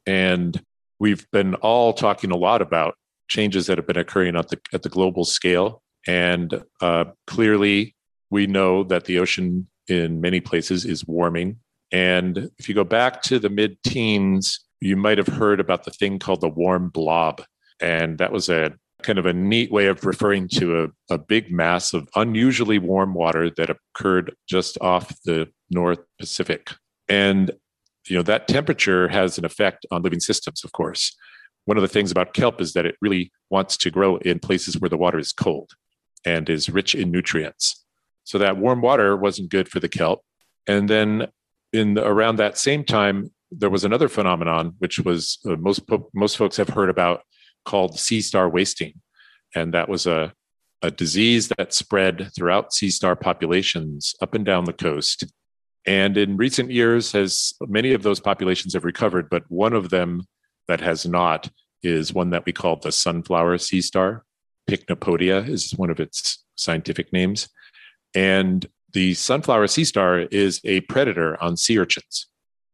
And we've been all talking a lot about changes that have been occurring at the at the global scale. And uh, clearly, we know that the ocean in many places is warming. And if you go back to the mid-teens, you might have heard about the thing called the warm blob. And that was a kind of a neat way of referring to a, a big mass of unusually warm water that occurred just off the North Pacific. And, you know, that temperature has an effect on living systems, of course. One of the things about kelp is that it really wants to grow in places where the water is cold and is rich in nutrients. So that warm water wasn't good for the kelp. And then in the, around that same time, there was another phenomenon, which was uh, most most folks have heard about, called sea star wasting. And that was a, a disease that spread throughout sea star populations up and down the coast. And in recent years, has many of those populations have recovered, but one of them that has not is one that we call the sunflower sea star. Pycnopodia is one of its scientific names. And the sunflower sea star is a predator on sea urchins.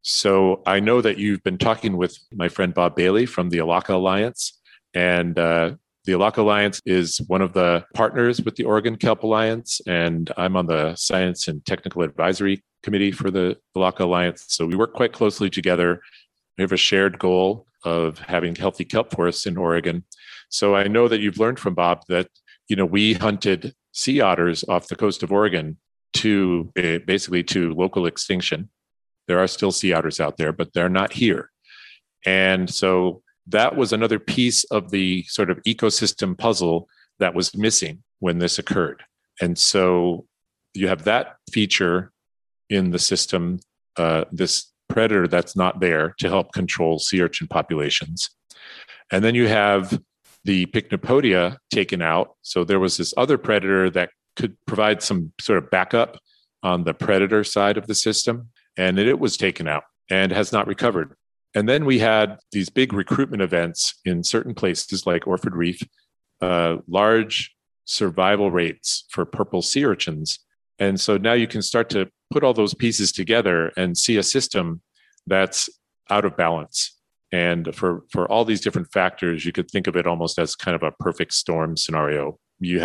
So I know that you've been talking with my friend Bob Bailey from the Alaka Alliance. And uh, the Alaka Alliance is one of the partners with the Oregon Kelp Alliance. And I'm on the Science and Technical Advisory Committee for the Alaka Alliance. So we work quite closely together. We have a shared goal of having healthy kelp forests in Oregon. So I know that you've learned from Bob that, you know, we hunted sea otters off the coast of Oregon to uh, basically to local extinction. There are still sea otters out there, but they're not here. And so that was another piece of the sort of ecosystem puzzle that was missing when this occurred. And so you have that feature in the system, uh, this predator that's not there to help control sea urchin populations. And then you have the Pycnopodia taken out. So there was this other predator that could provide some sort of backup on the predator side of the system. And it was taken out and has not recovered. And then we had these big recruitment events in certain places like Orford Reef, uh, large survival rates for purple sea urchins. And so now you can start to put all those pieces together and see a system that's out of balance. And for, for all these different factors, you could think of it almost as kind of a perfect storm scenario. You have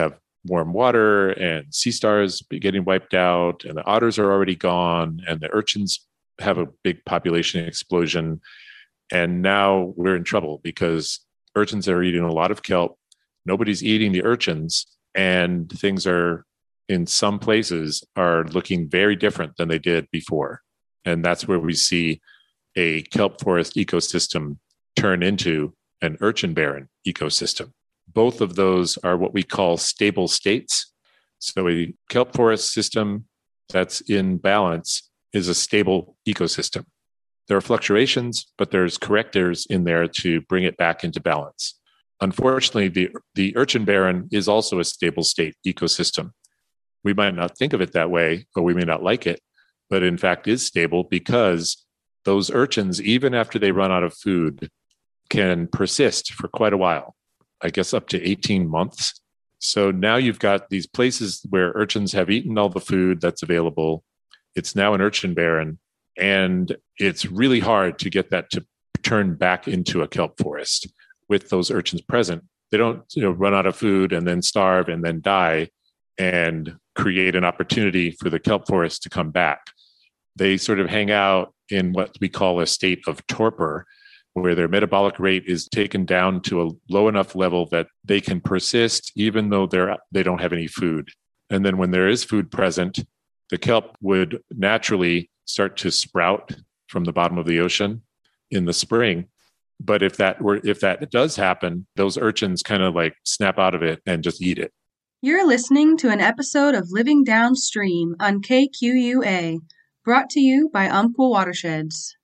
warm water and sea stars getting wiped out, and the otters are already gone, and the urchins have a big population explosion. And now we're in trouble because urchins are eating a lot of kelp. Nobody's eating the urchins, and things are, in some places, are looking very different than they did before. And that's where we see a kelp forest ecosystem turn into an urchin barren ecosystem. Both of those are what we call stable states. So a kelp forest system that's in balance is a stable ecosystem. There are fluctuations, but there's correctors in there to bring it back into balance. Unfortunately, the, the urchin barren is also a stable state ecosystem. We might not think of it that way, or we may not like it, but in fact is stable because those urchins, even after they run out of food, can persist for quite a while, I guess up to eighteen months. So now you've got these places where urchins have eaten all the food that's available. It's now an urchin barren, and it's really hard to get that to turn back into a kelp forest with those urchins present. They don't, you know, run out of food and then starve and then die and create an opportunity for the kelp forest to come back. They sort of hang out in what we call a state of torpor, where their metabolic rate is taken down to a low enough level that they can persist even though they're they don't have any food. And then when there is food present, the kelp would naturally start to sprout from the bottom of the ocean in the spring. But if that were if that does happen, those urchins kind of like snap out of it and just eat it. You're listening to an episode of Living Downstream on K Q U A, brought to you by Umpqua Watersheds.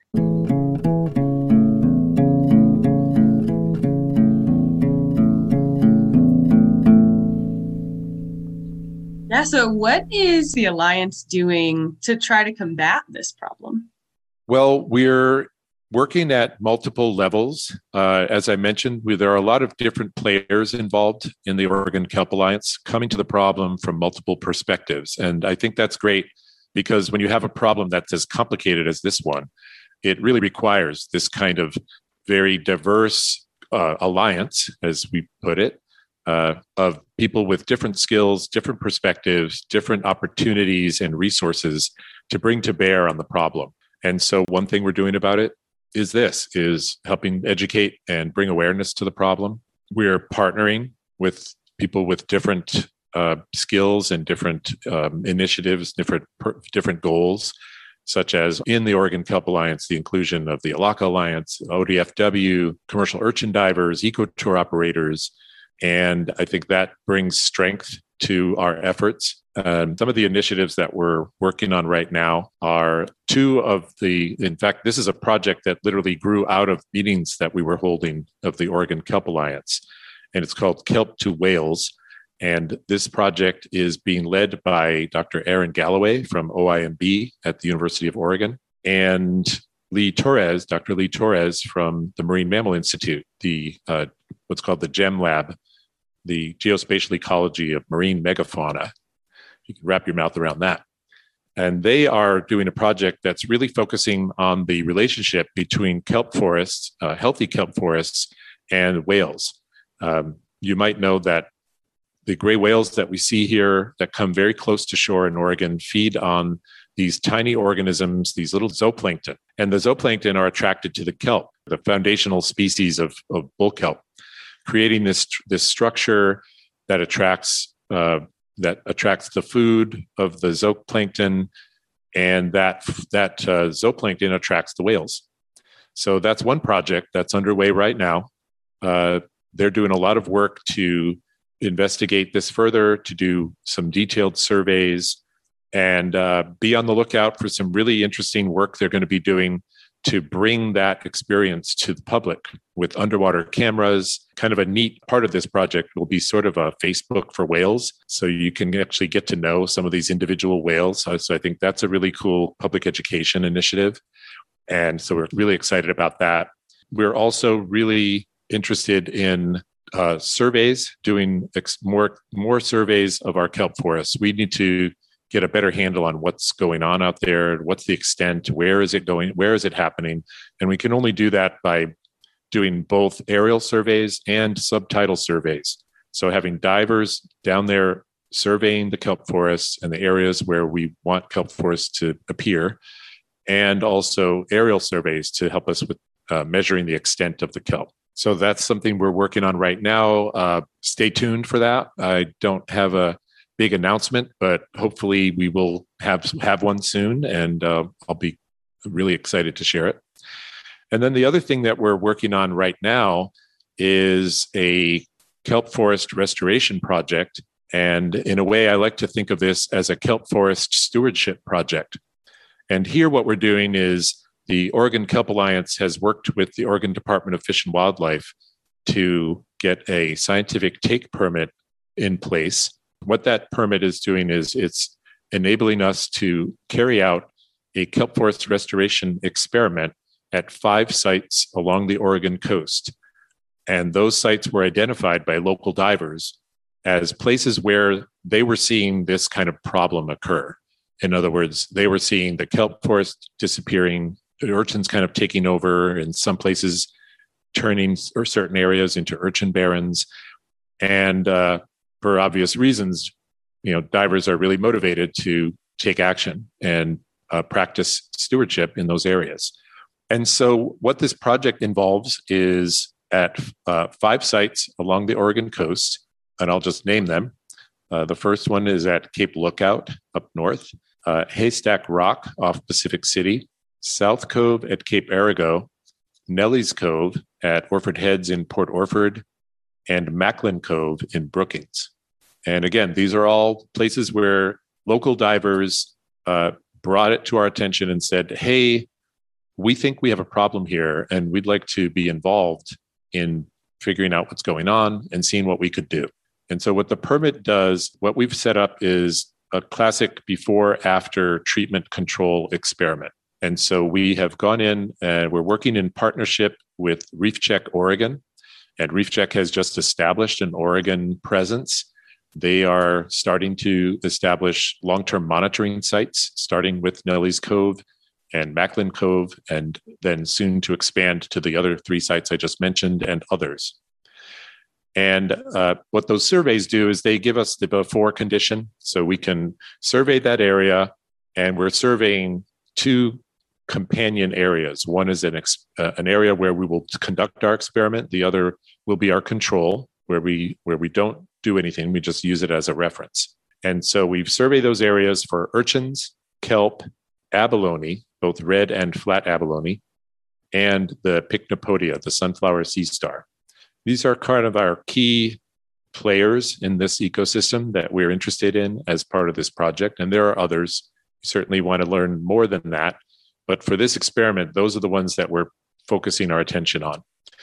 Yeah, so what is the Alliance doing to try to combat this problem? Well, we're working at multiple levels. Uh, as I mentioned, we, there are a lot of different players involved in the Oregon Kelp Alliance, coming to the problem from multiple perspectives. And I think that's great because when you have a problem that's as complicated as this one, it really requires this kind of very diverse uh, alliance, as we put it, uh, of people with different skills, different perspectives, different opportunities and resources to bring to bear on the problem. And so one thing we're doing about it is this, is helping educate and bring awareness to the problem. We're partnering with people with different uh, skills and different um, initiatives, different per, different goals, such as in the Oregon Kelp Alliance, the inclusion of the Alaka Alliance, O D F W, commercial urchin divers, eco-tour operators. And I think that brings strength to our efforts. Um, some of the initiatives that we're working on right now are two of the, in fact, this is a project that literally grew out of meetings that we were holding of the Oregon Kelp Alliance, and it's called Kelp to Whales. And this project is being led by Doctor Aaron Galloway from O I M B at the University of Oregon, and Lee Torres, Doctor Lee Torres from the Marine Mammal Institute, the uh, what's called the GEM Lab, the Geospatial Ecology of Marine Megafauna. You can wrap your mouth around that. And they are doing a project that's really focusing on the relationship between kelp forests, uh, healthy kelp forests, and whales. Um, you might know that the gray whales that we see here that come very close to shore in Oregon feed on these tiny organisms, these little zooplankton. And the zooplankton are attracted to the kelp, the foundational species of, of bull kelp, creating this, this structure that attracts uh, that attracts the food of the zooplankton, and that that uh, zooplankton attracts the whales. So that's one project that's underway right now. Uh, they're doing a lot of work to investigate this further, to do some detailed surveys, and uh, be on the lookout for some really interesting work they're going to be doing to bring that experience to the public with underwater cameras. Kind of a neat part of this project will be sort of a Facebook for whales. So you can actually get to know some of these individual whales. So I think that's a really cool public education initiative. And so we're really excited about that. We're also really interested in uh, surveys, doing ex- more, more surveys of our kelp forests. We need to get a better handle on what's going on out there, what's the extent, where is it going, where is it happening? And we can only do that by doing both aerial surveys and subtidal surveys. So having divers down there surveying the kelp forests and the areas where we want kelp forests to appear, and also aerial surveys to help us with uh, measuring the extent of the kelp. So that's something we're working on right now. Uh, stay tuned for that. I don't have a big announcement, but hopefully we will have have one soon, and uh, I'll be really excited to share it. And then the other thing that we're working on right now is a kelp forest restoration project. And in a way, I like to think of this as a kelp forest stewardship project. And here what we're doing is the Oregon Kelp Alliance has worked with the Oregon Department of Fish and Wildlife to get a scientific take permit in place. What that permit is doing is it's enabling us to carry out a kelp forest restoration experiment at five sites along the Oregon coast. And those sites were identified by local divers as places where they were seeing this kind of problem occur. In other words, they were seeing the kelp forest disappearing, the urchins kind of taking over, in some places turning or certain areas into urchin barrens. And uh, for obvious reasons, you know, divers are really motivated to take action and uh, practice stewardship in those areas. And so what this project involves is at uh, five sites along the Oregon coast, and I'll just name them. Uh, the first one is at Cape Lookout up north, uh, Haystack Rock off Pacific City, South Cove at Cape Arago, Nellie's Cove at Orford Heads in Port Orford, and Macklin Cove in Brookings. And again, these are all places where local divers uh, brought it to our attention and said, hey, we think we have a problem here and we'd like to be involved in figuring out what's going on and seeing what we could do. And so what the permit does, what we've set up is a classic before-after treatment control experiment. And so we have gone in and we're working in partnership with Reef Check Oregon. And Reef Check has just established an Oregon presence. They are starting to establish long-term monitoring sites, starting with Nellie's Cove and Macklin Cove, and then soon to expand to the other three sites I just mentioned and others. And uh, what those surveys do is they give us the before condition, so we can survey that area, and we're surveying two companion areas. One is an, ex- uh, an area where we will conduct our experiment. The other will be our control, where we where we don't do anything. We just use it as a reference. And so we've surveyed those areas for urchins, kelp, abalone, both red and flat abalone, and the Pycnopodia, the sunflower sea star. These are kind of our key players in this ecosystem that we're interested in as part of this project. And there are others. We certainly want to learn more than that. But for this experiment, those are the ones that we're focusing our attention on.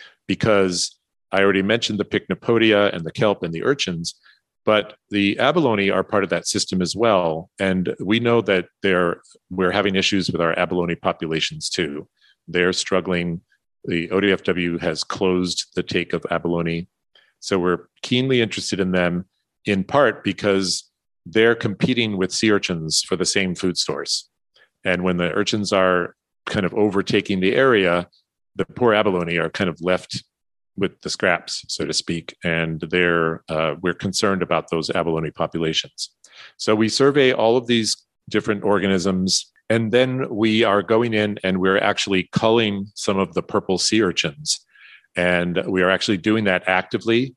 Because I already mentioned the Pycnopodia and the kelp and the urchins, but the abalone are part of that system as well. And we know that they're, we're having issues with our abalone populations too. They're struggling. The O D F W has closed the take of abalone. So we're keenly interested in them, in part because they're competing with sea urchins for the same food source. And when the urchins are kind of overtaking the area, the poor abalone are kind of left with the scraps, so to speak. And they're, uh, we're concerned about those abalone populations. So we survey all of these different organisms, and then we are going in and we're actually culling some of the purple sea urchins. And we are actually doing that actively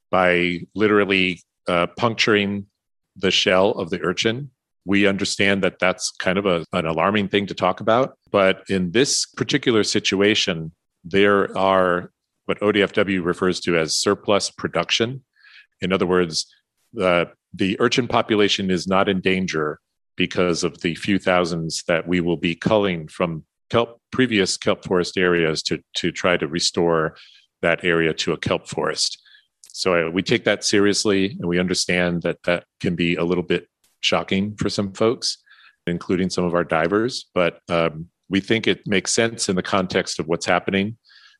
by literally uh, puncturing the shell of the urchin. We understand that that's kind of a, an alarming thing to talk about. But in this particular situation, there are what O D F W refers to as surplus production. In other words, the, the urchin population is not in danger because of the few thousands that we will be culling from kelp, previous kelp forest areas to, to try to restore that area to a kelp forest. So uh, we take that seriously, and we understand that that can be a little bit shocking for some folks, including some of our divers. But um, we think it makes sense in the context of what's happening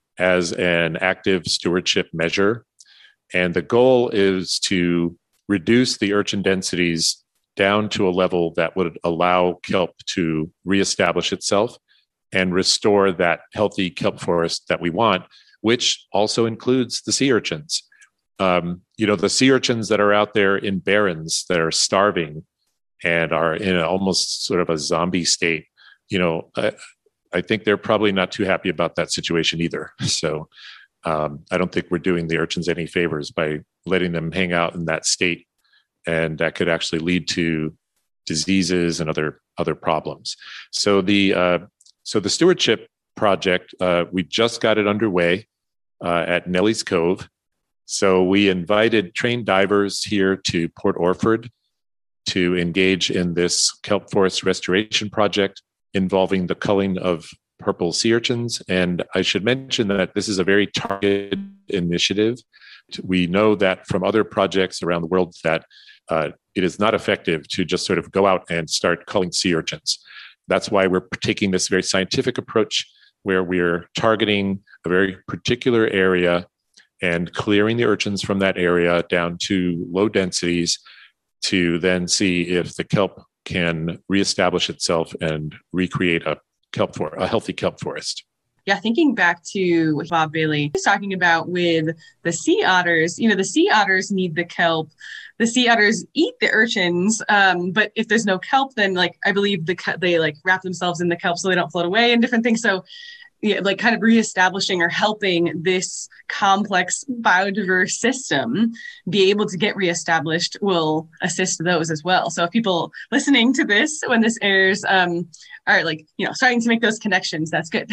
as an active stewardship measure. And the goal is to reduce the urchin densities down to a level that would allow kelp to reestablish itself and restore that healthy kelp forest that we want, which also includes the sea urchins. Um, you know, the sea urchins that are out there in barrens that are starving and are in a, almost sort of a zombie state, you know, I, I think they're probably not too happy about that situation either. So um, I don't think we're doing the urchins any favors by letting them hang out in that state. And that could actually lead to diseases and other other problems. So the uh, so the stewardship project, uh, we just got it underway uh, at Nellie's Cove. So we invited trained divers here to Port Orford to engage in this kelp forest restoration project involving the culling of purple sea urchins. And I should mention that this is a very targeted initiative. We know that from other projects around the world that uh, it is not effective to just sort of go out and start culling sea urchins. That's why we're taking this very scientific approach where we're targeting a very particular area and clearing the urchins from that area down to low densities to then see if the kelp can reestablish itself and recreate a kelp for a healthy kelp forest. Yeah, thinking back to what Bob Bailey was talking about with the sea otters, you know, the sea otters need the kelp. The sea otters eat the urchins, um, but if there's no kelp, then like I believe the they like wrap themselves in the kelp so they don't float away and different things. So yeah, like kind of reestablishing or helping this complex biodiverse system be able to get reestablished will assist those as well. So if people listening to this when this airs um, are like, you know, starting to make those connections, that's good.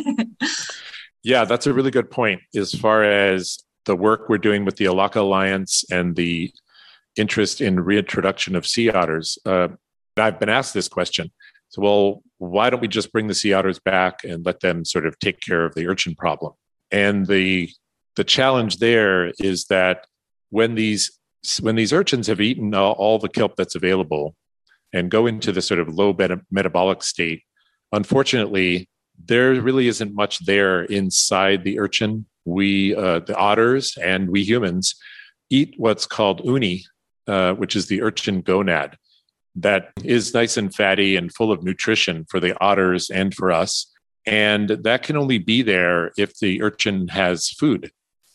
Yeah, that's a really good point. As far as the work we're doing with the Alaka Alliance and the interest in reintroduction of sea otters, uh, I've been asked this question. So, well, why don't we just bring the sea otters back and let them sort of take care of the urchin problem? And the the challenge there is that when these when these urchins have eaten all, all the kelp that's available and go into the sort of low meta- metabolic state, unfortunately, there really isn't much there inside the urchin. We, uh, the otters and we humans, eat what's called uni, uh, which is the urchin gonad. That is nice and fatty and full of nutrition for the otters and for us. And that can only be there if the urchin has food.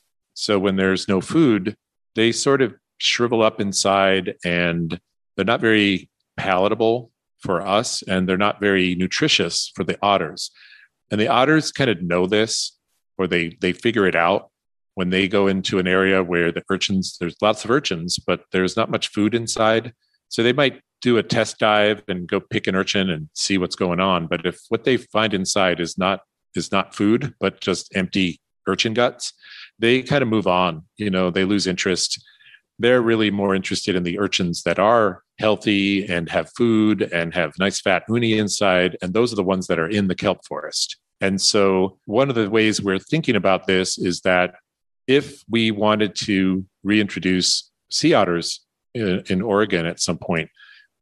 So when there's no food, they sort of shrivel up inside and they're not very palatable for us and they're not very nutritious for the otters. And the otters kind of know this, or they they figure it out when they go into an area where the urchins, there's lots of urchins, but there's not much food inside. So they might do a test dive and go pick an urchin and see what's going on. But if what they find inside is not is not food, but just empty urchin guts, they kind of move on. You know, they lose interest. They're really more interested in the urchins that are healthy and have food and have nice fat uni inside. And those are the ones that are in the kelp forest. And so one of the ways we're thinking about this is that if we wanted to reintroduce sea otters in, in Oregon at some point,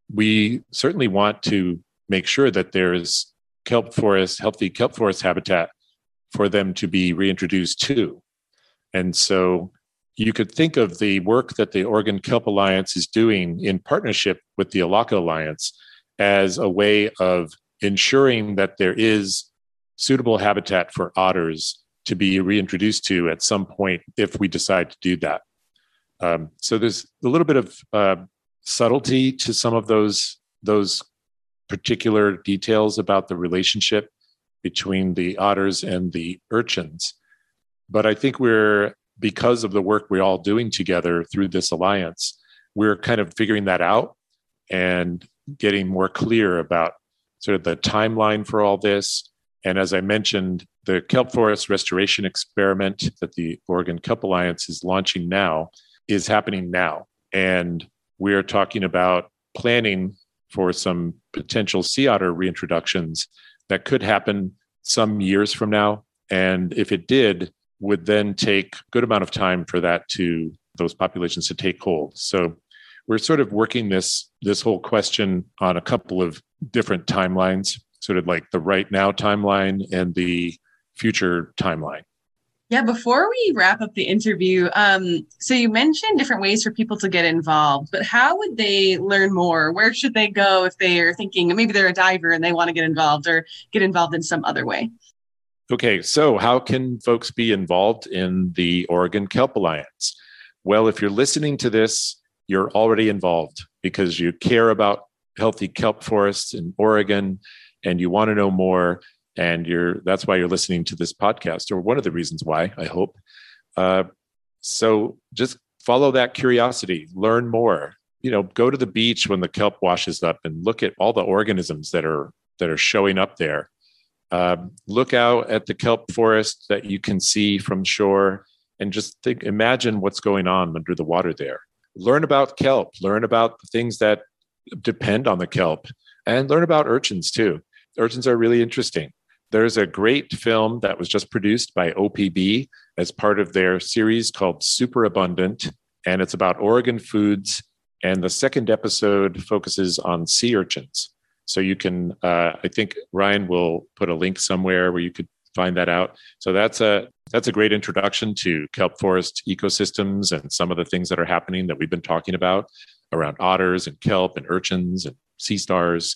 we certainly want to make sure that there is kelp forest, healthy kelp forest habitat for them to be reintroduced to. And so you could think of the work that the Oregon Kelp Alliance is doing in partnership with the Alaka Alliance as a way of ensuring that there is suitable habitat for otters to be reintroduced to at some point if we decide to do that. Um, so there's a little bit of uh, subtlety to some of those those particular details about the relationship between the otters and the urchins. But I think we're, because of the work we're all doing together through this alliance, we're kind of figuring that out and getting more clear about sort of the timeline for all this. And as I mentioned, the kelp forest restoration experiment that the Oregon Kelp Alliance is launching now is happening now. And we're talking about planning for some potential sea otter reintroductions that could happen some years from now. And if it did, would then take a good amount of time for that to, those populations to take hold. So we're sort of working this, this whole question on a couple of different timelines, sort of like the right now timeline and the future timeline. Yeah, before we wrap up the interview, um, so you mentioned different ways for people to get involved, but how would they learn more? Where should they go if they are thinking maybe they're a diver and they want to get involved or get involved in some other way? Okay, so how can folks be involved in the Oregon Kelp Alliance? Well, if you're listening to this, you're already involved because you care about healthy kelp forests in Oregon and you want to know more. And you're that's why you're listening to this podcast, or one of the reasons why, I hope. Uh, so just follow that curiosity, learn more. You know, go to the beach when the kelp washes up and look at all the organisms that are that are showing up there. Uh, look out at the kelp forest that you can see from shore and just think, imagine what's going on under the water there. Learn about kelp, learn about the things that depend on the kelp, and learn about urchins too. Urchins are really interesting. There's a great film that was just produced by O P B as part of their series called Superabundant, and it's about Oregon foods. And the second episode focuses on sea urchins. So you can, uh, I think Ryan will put a link somewhere where you could find that out. So that's a that's a great introduction to kelp forest ecosystems and some of the things that are happening that we've been talking about around otters and kelp and urchins and sea stars.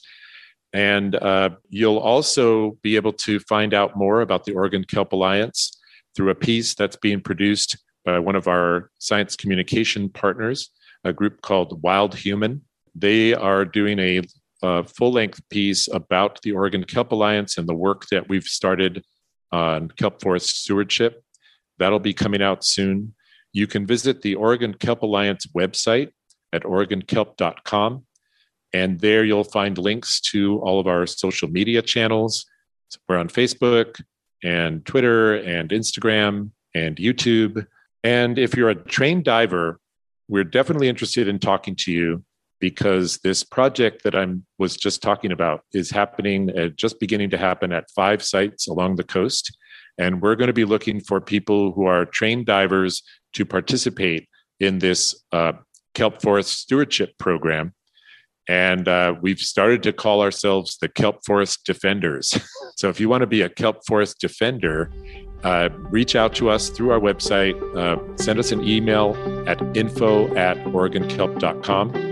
And uh, you'll also be able to find out more about the Oregon Kelp Alliance through a piece that's being produced by one of our science communication partners, a group called Wild Human. They are doing a, a full-length piece about the Oregon Kelp Alliance and the work that we've started on kelp forest stewardship. That'll be coming out soon. You can visit the Oregon Kelp Alliance website at oregon kelp dot com. And there you'll find links to all of our social media channels. We're on Facebook and Twitter and Instagram and YouTube. And if you're a trained diver, we're definitely interested in talking to you because this project that I was just talking about is happening, uh, just beginning to happen at five sites along the coast. And we're going to be looking for people who are trained divers to participate in this uh, kelp forest stewardship program. And uh, we've started to call ourselves the Kelp Forest Defenders. So if you want to be a kelp forest defender, uh, reach out to us through our website. Uh, send us an email at info at oregon kelp dot com.